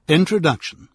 Introduction.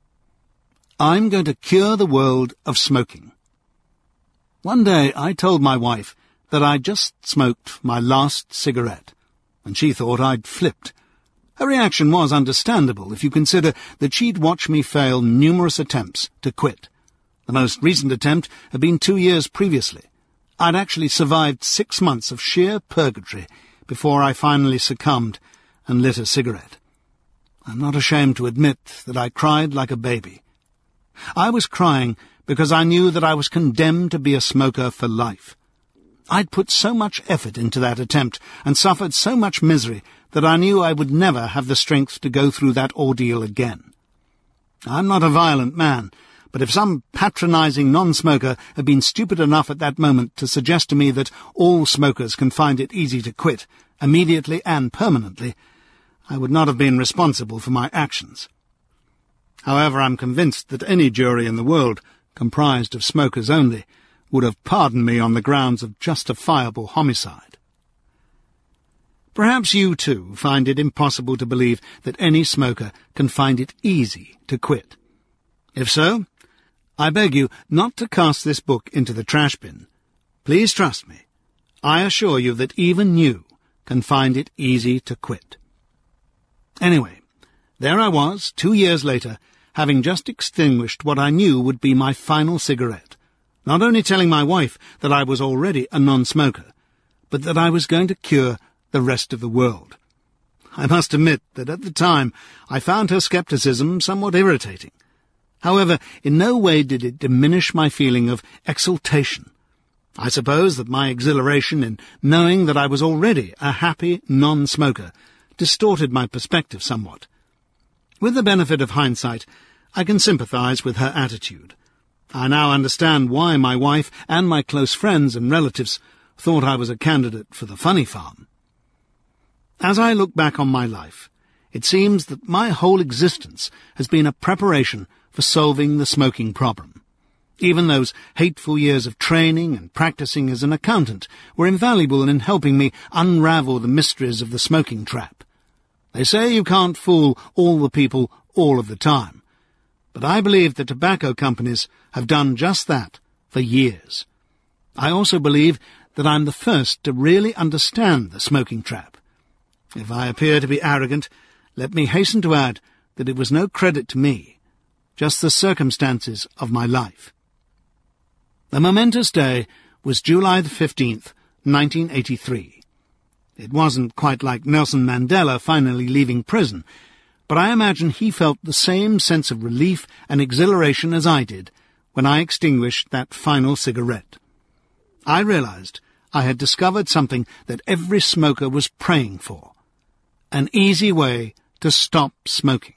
I'm going to cure the world of smoking. One day I told my wife that I'd just smoked my last cigarette, and she thought I'd flipped. Her reaction was understandable if you consider that she'd watched me fail numerous attempts to quit. The most recent attempt had been 2 years previously. I'd actually survived 6 months of sheer purgatory before I finally succumbed and lit a cigarette. I'm not ashamed to admit that I cried like a baby. I was crying because I knew that I was condemned to be a smoker for life. I'd put so much effort into that attempt and suffered so much misery that I knew I would never have the strength to go through that ordeal again. I'm not a violent man, but if some patronizing non-smoker had been stupid enough at that moment to suggest to me that all smokers can find it easy to quit, immediately and permanently, I would not have been responsible for my actions. However, I'm convinced that any jury in the world, comprised of smokers only, would have pardoned me on the grounds of justifiable homicide. Perhaps you, too, find it impossible to believe that any smoker can find it easy to quit. If so, I beg you not to cast this book into the trash bin. Please trust me. I assure you that even you can find it easy to quit. Anyway, there I was, 2 years later, having just extinguished what I knew would be my final cigarette, not only telling my wife that I was already a non-smoker, but that I was going to cure the rest of the world. I must admit that at the time I found her scepticism somewhat irritating. However, in no way did it diminish my feeling of exultation. I suppose that my exhilaration in knowing that I was already a happy non-smoker distorted my perspective somewhat. With the benefit of hindsight, I can sympathize with her attitude. I now understand why my wife and my close friends and relatives thought I was a candidate for the funny farm. As I look back on my life, it seems that my whole existence has been a preparation for solving the smoking problem. Even those hateful years of training and practicing as an accountant were invaluable in helping me unravel the mysteries of the smoking trap. They say you can't fool all the people all of the time, but I believe the tobacco companies have done just that for years. I also believe that I'm the first to really understand the smoking trap. If I appear to be arrogant, let me hasten to add that it was no credit to me, just the circumstances of my life. The momentous day was July the 15th, 1983. It wasn't quite like Nelson Mandela finally leaving prison, but I imagine he felt the same sense of relief and exhilaration as I did when I extinguished that final cigarette. I realized I had discovered something that every smoker was praying for: an easy way to stop smoking.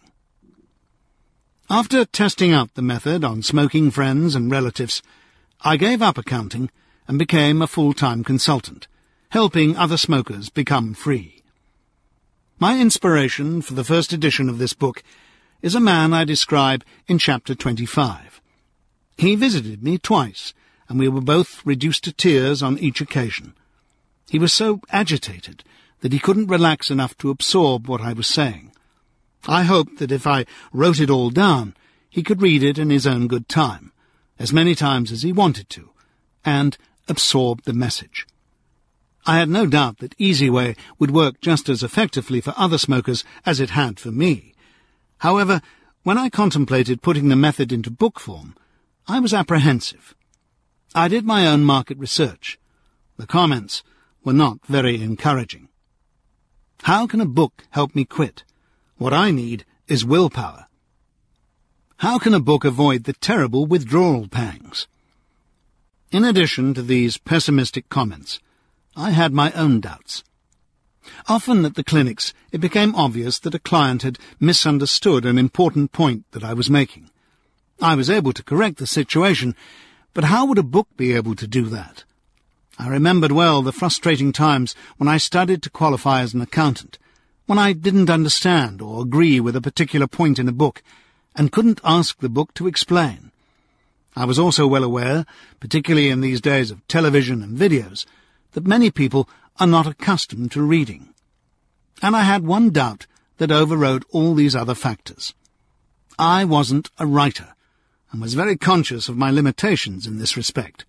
After testing out the method on smoking friends and relatives, I gave up accounting and became a full-time consultant, helping other smokers become free. My inspiration for the first edition of this book is a man I describe in Chapter 25. He visited me twice, and we were both reduced to tears on each occasion. He was so agitated that he couldn't relax enough to absorb what I was saying. I hoped that if I wrote it all down, he could read it in his own good time, as many times as he wanted to, and absorb the message. I had no doubt that Easy Way would work just as effectively for other smokers as it had for me. However, when I contemplated putting the method into book form, I was apprehensive. I did my own market research. The comments were not very encouraging. How can a book help me quit? What I need is willpower. How can a book avoid the terrible withdrawal pangs? In addition to these pessimistic comments, I had my own doubts. Often at the clinics, it became obvious that a client had misunderstood an important point that I was making. I was able to correct the situation, but how would a book be able to do that? I remembered well the frustrating times when I studied to qualify as an accountant, when I didn't understand or agree with a particular point in a book, and couldn't ask the book to explain. I was also well aware, particularly in these days of television and videos, that many people are not accustomed to reading. And I had one doubt that overrode all these other factors. I wasn't a writer, and was very conscious of my limitations in this respect.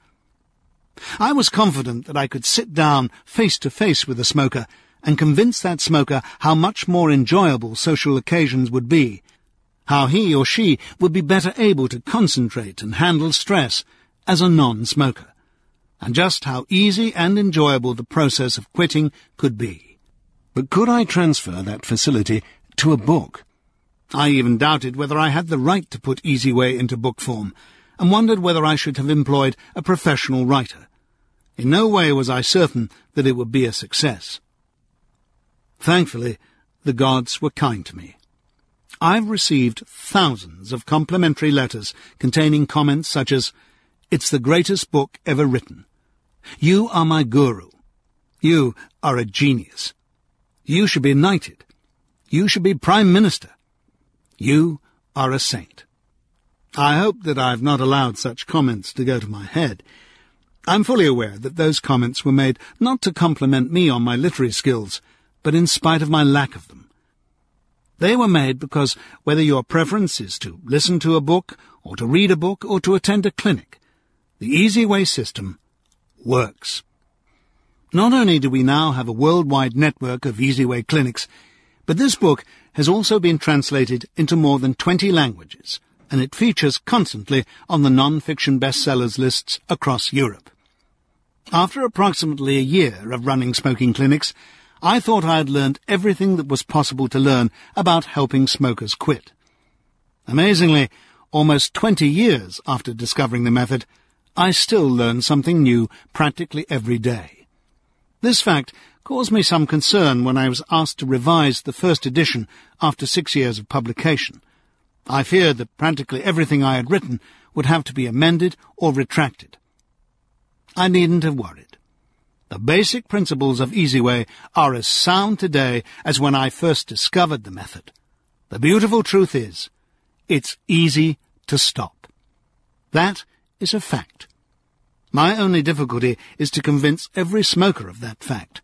I was confident that I could sit down face to face with a smoker and convince that smoker how much more enjoyable social occasions would be, how he or she would be better able to concentrate and handle stress as a non-smoker, and just how easy and enjoyable the process of quitting could be. But could I transfer that facility to a book? I even doubted whether I had the right to put Easy Way into book form, and wondered whether I should have employed a professional writer. In no way was I certain that it would be a success. Thankfully, the gods were kind to me. I've received thousands of complimentary letters containing comments such as, "It's the greatest book ever written. You are my guru. You are a genius. You should be knighted. You should be Prime Minister. You are a saint." I hope that I have not allowed such comments to go to my head. I'm fully aware that those comments were made not to compliment me on my literary skills, but in spite of my lack of them. They were made because whether your preference is to listen to a book, or to read a book, or to attend a clinic, the Easy Way system works. Not only do we now have a worldwide network of Easy Way clinics, but this book has also been translated into more than 20 languages, and it features constantly on the non-fiction bestsellers lists across Europe. After approximately a year of running smoking clinics, I thought I had learned everything that was possible to learn about helping smokers quit. Amazingly, almost 20 years after discovering the method, I still learn something new practically every day. This fact caused me some concern when I was asked to revise the first edition after 6 years of publication. I feared that practically everything I had written would have to be amended or retracted. I needn't have worried. The basic principles of Easy Way are as sound today as when I first discovered the method. The beautiful truth is, it's easy to stop. That is a fact. My only difficulty is to convince every smoker of that fact.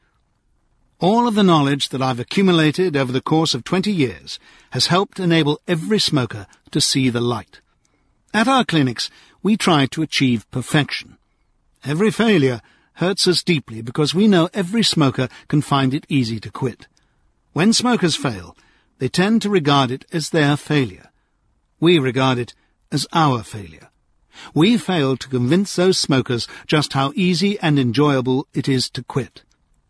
All of the knowledge that I've accumulated over the course of 20 years has helped enable every smoker to see the light. At our clinics, we try to achieve perfection. Every failure hurts us deeply because we know every smoker can find it easy to quit. When smokers fail, they tend to regard it as their failure. We regard it as our failure. We fail to convince those smokers just how easy and enjoyable it is to quit.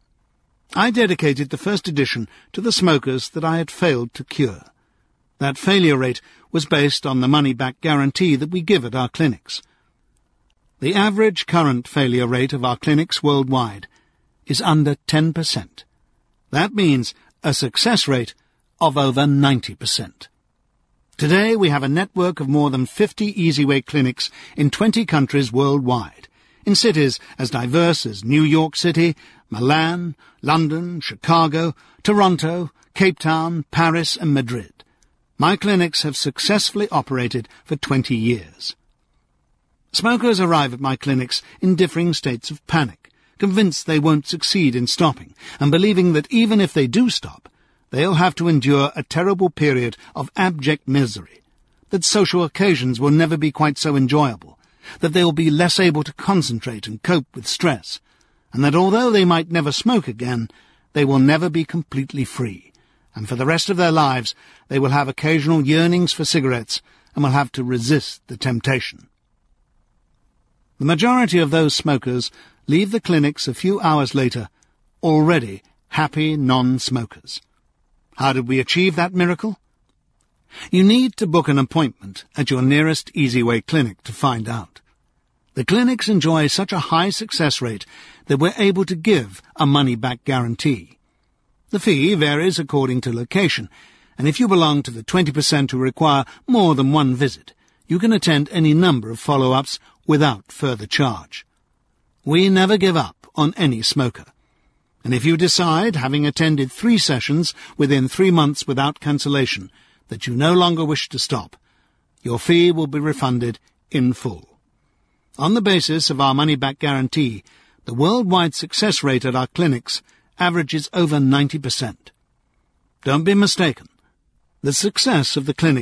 I dedicated the first edition to the smokers that I had failed to cure. That failure rate was based on the money-back guarantee that we give at our clinics. The average current failure rate of our clinics worldwide is under 10%. That means a success rate of over 90%. Today we have a network of more than 50 Easy Way clinics in 20 countries worldwide, in cities as diverse as New York City, Milan, London, Chicago, Toronto, Cape Town, Paris and Madrid. My clinics have successfully operated for 20 years. Smokers arrive at my clinics in differing states of panic, convinced they won't succeed in stopping, and believing that even if they do stop, they'll have to endure a terrible period of abject misery, that social occasions will never be quite so enjoyable, that they will be less able to concentrate and cope with stress, and that although they might never smoke again, they will never be completely free, and for the rest of their lives they will have occasional yearnings for cigarettes and will have to resist the temptation. The majority of those smokers leave the clinics a few hours later, already happy non-smokers. How did we achieve that miracle? You need to book an appointment at your nearest Easy Way clinic to find out. The clinics enjoy such a high success rate that we're able to give a money-back guarantee. The fee varies according to location, and if you belong to the 20% who require more than one visit, you can attend any number of follow-ups without further charge. We never give up on any smoker. And if you decide, having attended 3 sessions within 3 months without cancellation, that you no longer wish to stop, your fee will be refunded in full. On the basis of our money-back guarantee, the worldwide success rate at our clinics averages over 90%. Don't be mistaken. The success of the clinics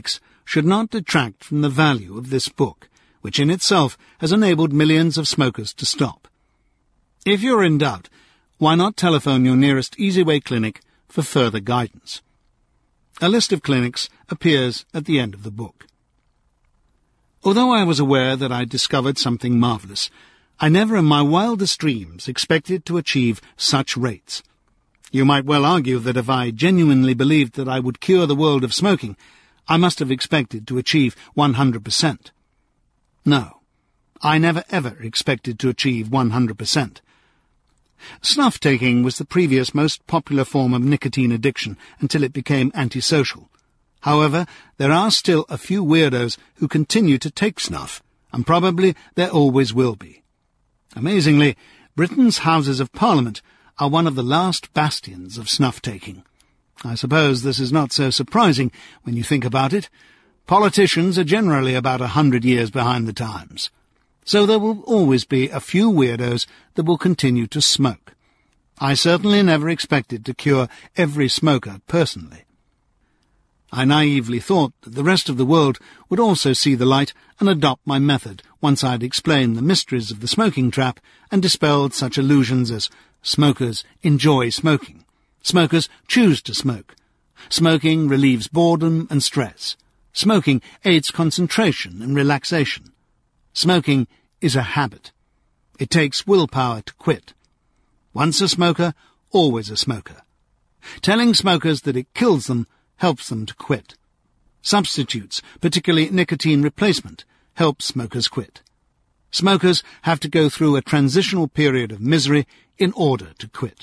should not detract from the value of this book, which in itself has enabled millions of smokers to stop. If you're in doubt, why not telephone your nearest Easyway clinic for further guidance? A list of clinics appears at the end of the book. Although I was aware that I discovered something marvellous, I never in my wildest dreams expected to achieve such rates. You might well argue that if I genuinely believed that I would cure the world of smoking, I must have expected to achieve 100%. No, I never ever expected to achieve 100%. Snuff-taking was the previous most popular form of nicotine addiction until it became antisocial. However, there are still a few weirdos who continue to take snuff, and probably there always will be. Amazingly, Britain's Houses of Parliament are one of the last bastions of snuff-taking. I suppose this is not so surprising when you think about it. Politicians are generally about 100 years behind the times. So there will always be a few weirdos that will continue to smoke. I certainly never expected to cure every smoker personally. I naively thought that the rest of the world would also see the light and adopt my method once I had explained the mysteries of the smoking trap and dispelled such illusions as smokers enjoy smoking, smokers choose to smoke, smoking relieves boredom and stress, smoking aids concentration and relaxation, smoking is a habit. It takes willpower to quit. Once a smoker, always a smoker. Telling smokers that it kills them helps them to quit. Substitutes, particularly nicotine replacement, help smokers quit. Smokers have to go through a transitional period of misery in order to quit.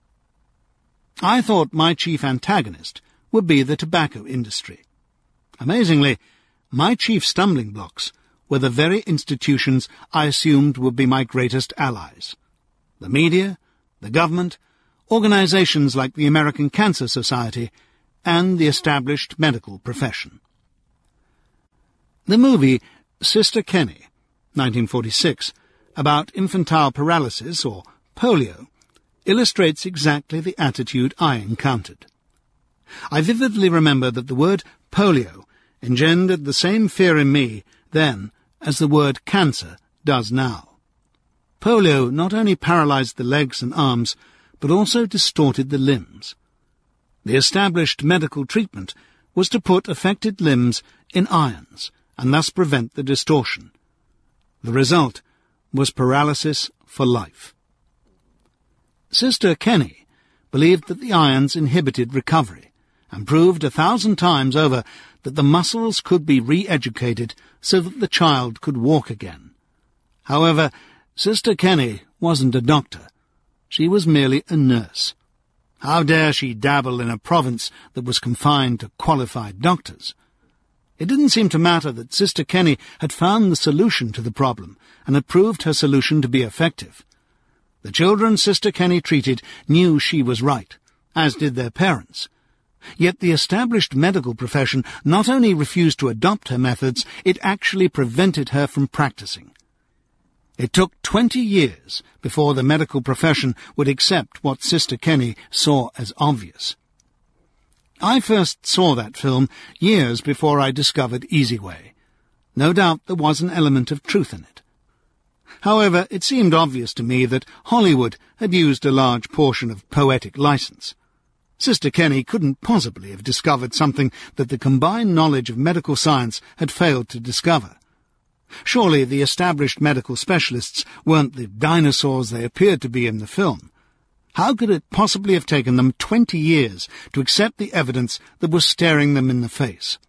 I thought my chief antagonist would be the tobacco industry. Amazingly, my chief stumbling blocks were the very institutions I assumed would be my greatest allies. The media, the government, organizations like the American Cancer Society, and the established medical profession. The movie Sister Kenny, 1946, about infantile paralysis, or polio, illustrates exactly the attitude I encountered. I vividly remember that the word polio engendered the same fear in me then as the word cancer does now. Polio not only paralyzed the legs and arms, but also distorted the limbs. The established medical treatment was to put affected limbs in irons and thus prevent the distortion. The result was paralysis for life. Sister Kenny believed that the irons inhibited recovery and proved 1,000 times over that the muscles could be re-educated so that the child could walk again. However, Sister Kenny wasn't a doctor. She was merely a nurse. How dare she dabble in a province that was confined to qualified doctors? It didn't seem to matter that Sister Kenny had found the solution to the problem and had proved her solution to be effective. The children Sister Kenny treated knew she was right, as did their parents. Yet the established medical profession not only refused to adopt her methods, it actually prevented her from practicing. It took 20 years before the medical profession would accept what Sister Kenny saw as obvious. I first saw that film years before I discovered Easyway. No doubt there was an element of truth in it. However, it seemed obvious to me that Hollywood had used a large portion of poetic license. Sister Kenny couldn't possibly have discovered something that the combined knowledge of medical science had failed to discover. Surely the established medical specialists weren't the dinosaurs they appeared to be in the film. How could it possibly have taken them 20 years to accept the evidence that was staring them in the face?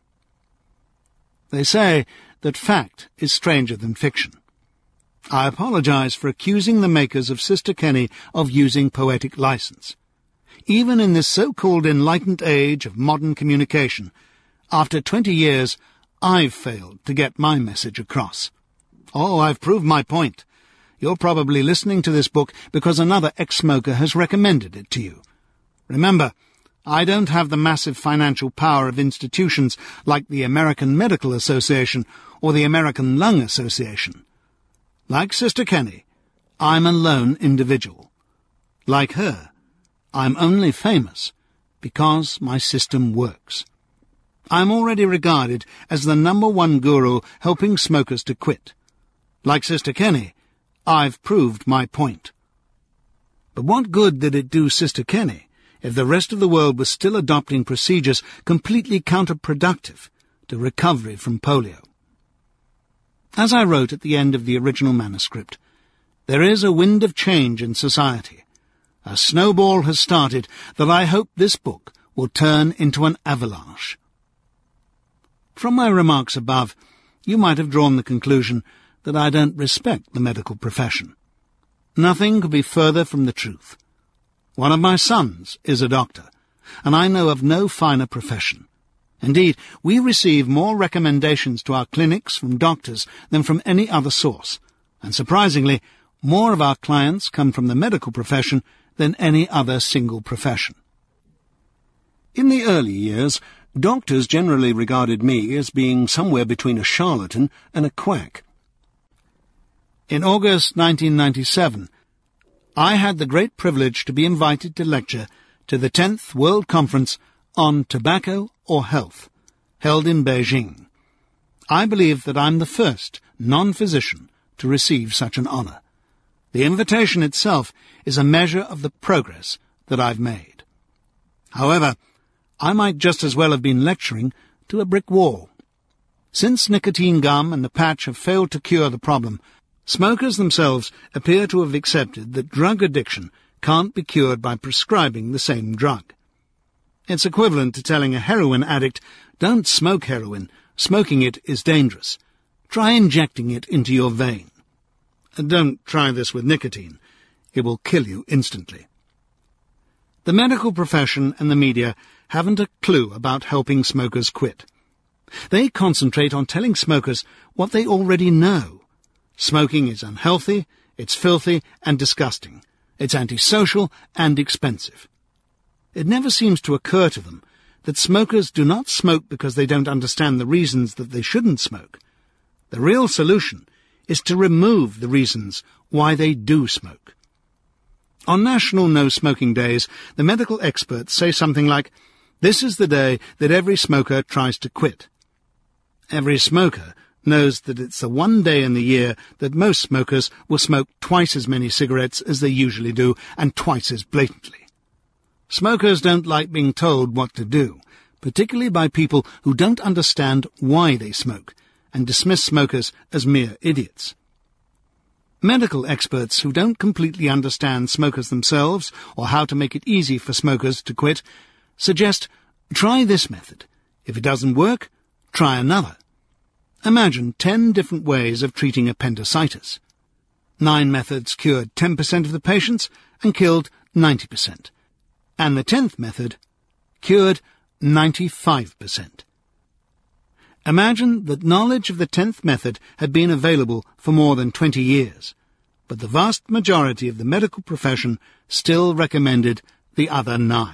They say that fact is stranger than fiction. I apologize for accusing the makers of Sister Kenny of using poetic license. Even in this so-called enlightened age of modern communication, after 20 years, I've failed to get my message across. Oh, I've proved my point. You're probably listening to this book because another ex-smoker has recommended it to you. Remember, I don't have the massive financial power of institutions like the American Medical Association or the American Lung Association. Like Sister Kenny, I'm a lone individual. Like her, I'm only famous because my system works. I'm already regarded as the #1 guru helping smokers to quit. Like Sister Kenny, I've proved my point. But what good did it do Sister Kenny if the rest of the world was still adopting procedures completely counterproductive to recovery from polio? As I wrote at the end of the original manuscript, there is a wind of change in society. A snowball has started that I hope this book will turn into an avalanche. From my remarks above, you might have drawn the conclusion that I don't respect the medical profession. Nothing could be further from the truth. One of my sons is a doctor, and I know of no finer profession. Indeed, we receive more recommendations to our clinics from doctors than from any other source, and surprisingly, more of our clients come from the medical profession than any other single profession. In the early years, doctors generally regarded me as being somewhere between a charlatan and a quack. In August 1997, I had the great privilege to be invited to lecture to the 10th World Conference on Tobacco or Health, held in Beijing. I believe that I'm the first non-physician to receive such an honor. The invitation itself is a measure of the progress that I've made. However, I might just as well have been lecturing to a brick wall. Since nicotine gum and the patch have failed to cure the problem, smokers themselves appear to have accepted that drug addiction can't be cured by prescribing the same drug. It's equivalent to telling a heroin addict, "Don't smoke heroin. Smoking it is dangerous. Try injecting it into your vein." Don't try this with nicotine. It will kill you instantly. The medical profession and the media haven't a clue about helping smokers quit. They concentrate on telling smokers what they already know. Smoking is unhealthy, it's filthy and disgusting. It's antisocial and expensive. It never seems to occur to them that smokers do not smoke because they don't understand the reasons that they shouldn't smoke. The real solution is to remove the reasons why they do smoke. On National No Smoking Days, the medical experts say something like, "This is the day that every smoker tries to quit." Every smoker knows that it's the one day in the year that most smokers will smoke twice as many cigarettes as they usually do, and twice as blatantly. Smokers don't like being told what to do, particularly by people who don't understand why they smoke, and dismiss smokers as mere idiots. Medical experts who don't completely understand smokers themselves or how to make it easy for smokers to quit suggest, try this method. If it doesn't work, try another. Imagine 10 different ways of treating appendicitis. 9 methods cured 10% of the patients and killed 90%. And the 10th method cured 95%. Imagine that knowledge of the 10th method had been available for more than 20 years, but the vast majority of the medical profession still recommended the other 9.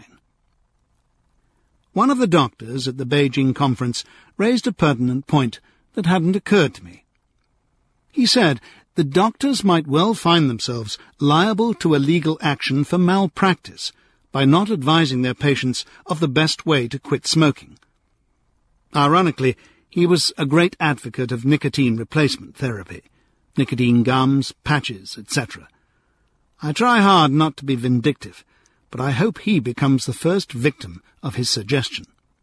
One of the doctors at the Beijing conference raised a pertinent point that hadn't occurred to me. He said that doctors might well find themselves liable to a legal action for malpractice by not advising their patients of the best way to quit smoking. Ironically, he was a great advocate of nicotine replacement therapy, nicotine gums, patches, etc. I try hard not to be vindictive, but I hope he becomes the first victim of his suggestion.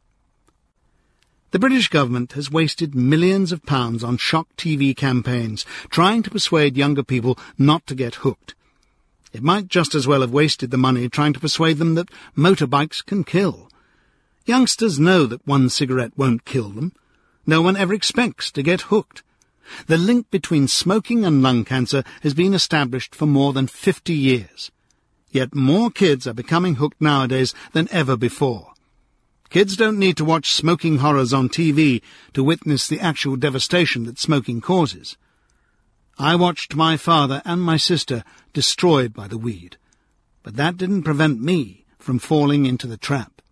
The British government has wasted millions of pounds on shock TV campaigns trying to persuade younger people not to get hooked. It might just as well have wasted the money trying to persuade them that motorbikes can kill. Youngsters know that one cigarette won't kill them. No one ever expects to get hooked. The link between smoking and lung cancer has been established for more than 50 years. Yet more kids are becoming hooked nowadays than ever before. Kids don't need to watch smoking horrors on TV to witness the actual devastation that smoking causes. I watched my father and my sister destroyed by the weed, but that didn't prevent me from falling into the trap.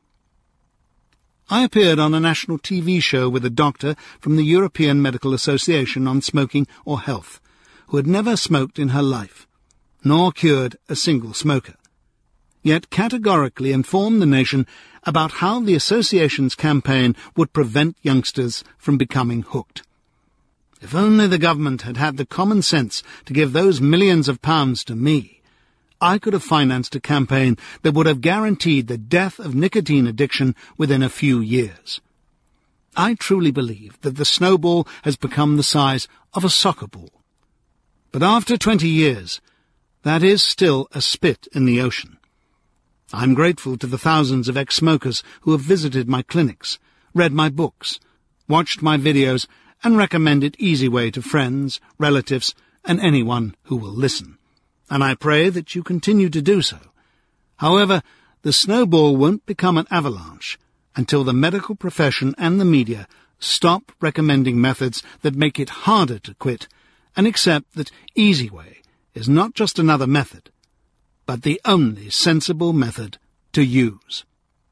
I appeared on a national TV show with a doctor from the European Medical Association on Smoking or Health, who had never smoked in her life, nor cured a single smoker. yet categorically informed the nation about how the association's campaign would prevent youngsters from becoming hooked. If only the government had had the common sense to give those millions of pounds to me, I could have financed a campaign that would have guaranteed the death of nicotine addiction within a few years. I truly believe that the snowball has become the size of a soccer ball. But after 20 years, that is still a spit in the ocean. I'm grateful to the thousands of ex-smokers who have visited my clinics, read my books, watched my videos, and recommended Easyway to friends, relatives, and anyone who will listen. And I pray that you continue to do so. However, the snowball won't become an avalanche until the medical profession and the media stop recommending methods that make it harder to quit and accept that Easyway is not just another method, but the only sensible method to use.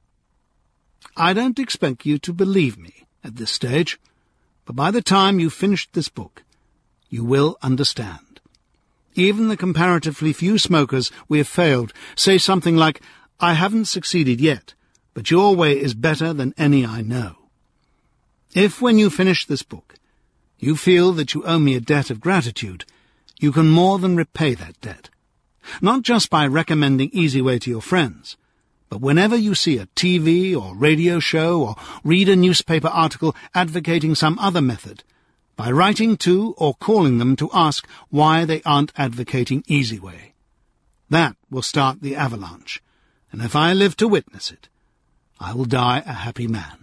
I don't expect you to believe me at this stage, but by the time you've finished this book, you will understand. Even the comparatively few smokers we have failed say something like, "I haven't succeeded yet, but your way is better than any I know." If, when you finish this book, you feel that you owe me a debt of gratitude, you can more than repay that debt. Not just by recommending Easyway to your friends, but whenever you see a TV or radio show or read a newspaper article advocating some other method, by writing to or calling them to ask why they aren't advocating Easyway. That will start the avalanche, and if I live to witness it, I will die a happy man.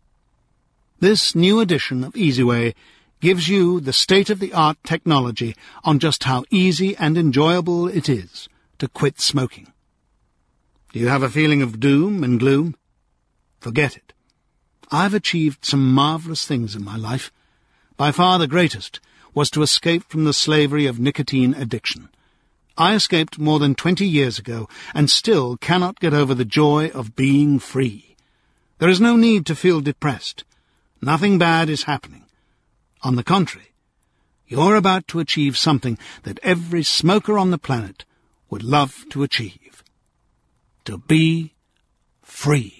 This new edition of Easyway gives you the state-of-the-art technology on just how easy and enjoyable it is to quit smoking. Do you have a feeling of doom and gloom? Forget it. I've achieved some marvellous things in my life. By far the greatest was to escape from the slavery of nicotine addiction. I escaped more than 20 years ago and still cannot get over the joy of being free. There is no need to feel depressed. Nothing bad is happening. On the contrary, you're about to achieve something that every smoker on the planet would love to achieve. To be free.